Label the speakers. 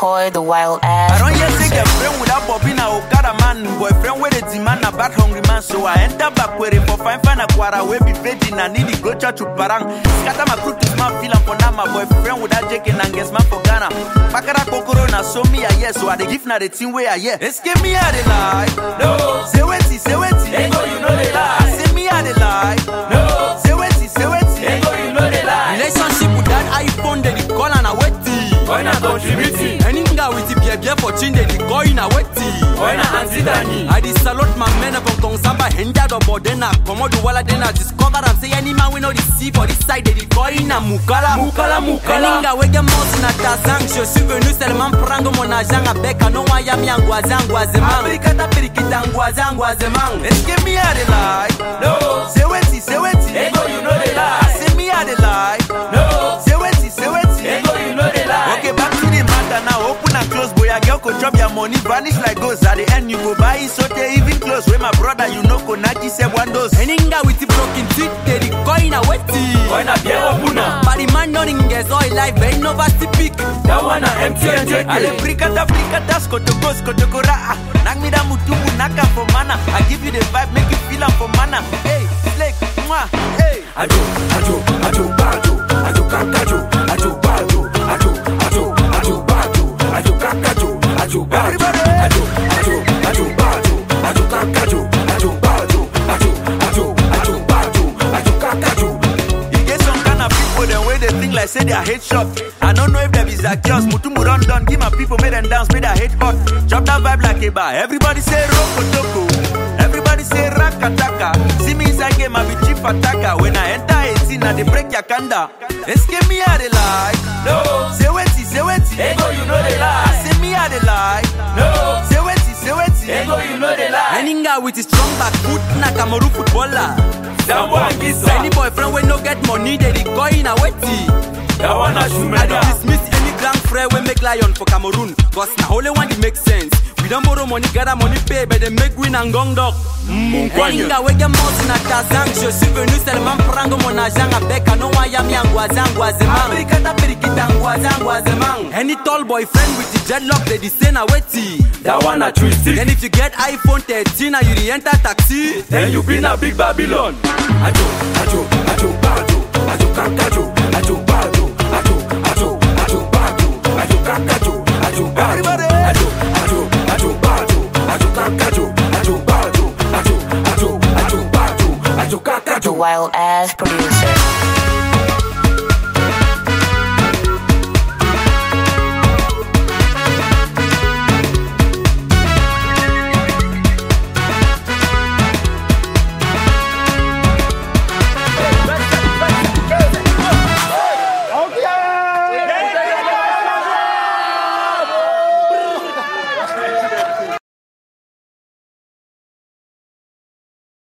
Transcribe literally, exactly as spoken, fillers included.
Speaker 1: McCoy, the wild ass.
Speaker 2: I don't yet say a friend without Bobina or got a man, boyfriend with a demand a bad hungry man. So I enter back with it for fine fan a quarter, we be fading and need to go church to Parang. Scatter my crew to smart feel for now, my boyfriend without Jake and guess man for Ghana. Pakara Kokorona, so me a yes, so I the gift now the team where I yeah. Escape me out the lie. No, say what say what Ego, you know they lie. Say me out the lie. No, say what say what Ego, you know they lie.
Speaker 3: Relationship with that iPhone, they call and a wetty.
Speaker 2: Why not contributing?
Speaker 3: And in with the beer for chin, they go in a wetty.
Speaker 2: Why not anti-dani?
Speaker 3: I did salute my men of Kong Samba, Henda or Bodena, Komodo Walla, then I discover and say any man we know the sea for this side, they go in a Mukala, Mukala, Mukala. And we get most in a Tazang, je suis venu seulement prendre mon argent à bec, no one yami and guazang, guazemang. Ricata perikitan, guazang, guazemang.
Speaker 2: Let's give me a lie. No, say wetty, say wetty. Ego, you know they lie. Say me a lie. No, say wetty, say wetty. Ego, you know they lie. Okay, back to the matter now. Open and close, boy. A girl could drop your money, vanish like ghosts. At the end, you go buy it, so they even close. With my brother, you know, Konaki said one dose.
Speaker 3: And inga with the broken teeth, they the coin a wetty.
Speaker 2: Why not be open now?
Speaker 3: But the man don't get all life, ain't no vasti pick.
Speaker 2: That one a empty and J K. Ale bricata, bricata, skotoko, skotokora. Nak me da mutubu, naka for mana. I give you the vibe, make you feel am for mana. Hey, Slake, mwah, hey.
Speaker 4: Ajo, ajo, ajo, bajo, ajo, kakajo, ajo, bajo, ajo, ajo, ajo, bajo, ajo, kakajo, ajo, bajo, ajo, ajo, ajo, bajo, ajo, kakajo, ajo, bajo, ajo, ajo, ajo, bajo, ajo, kakajo.
Speaker 2: You get some kind of people, the way they think like say they are hate shop. I don't know if there is a chaos, mutumu run down, give my people, make them dance, make their hate hot. Drop that vibe like a bar, everybody say rokotoko. Everybody say rakataka. See me inside game, I be chief attacker. When I enter eighteen, I they break your kanda. Escape me out the lie. No, say wetty, say wetty. Ego, you know they lie. Say me out the lie. No, say wetty, say wetty. Ego, you know they lie.
Speaker 3: And inga with his strong back foot, na Kamaru footballer.
Speaker 2: That one is
Speaker 3: any boyfriend when no get money, they the go in a wetty.
Speaker 2: That one a shoe
Speaker 3: I dismiss any grand friend we make lion for Cameroon. Cause na only one that makes sense. We don't borrow money, gather money, pay, but they make win and gong dog. Inga we get most in a Tazang, je suis venu seulement prendre mon argent à bec, no one yami and guazang, guazemang. Ricata perikitan, guazang, guazemang. Any tall boyfriend with the dreadlock, they the same a wetty.
Speaker 2: That one a twisty.
Speaker 3: Then if you get iPhone thirteen and you re-enter taxi,
Speaker 2: then you been a big Babylon.
Speaker 4: Ajo, ajo, ajo, bajo, ajo, kakajo, ajo, bajo, ajo, ajo, ajo, bajo, ajo, kakajo, ajo, bajo, ajo, ajo, ajo, bajo, ajo, kakajo, ajo, bajo, ajo, ajo, ajo, bajo, ajo, kakajo.
Speaker 1: The wild ass producer.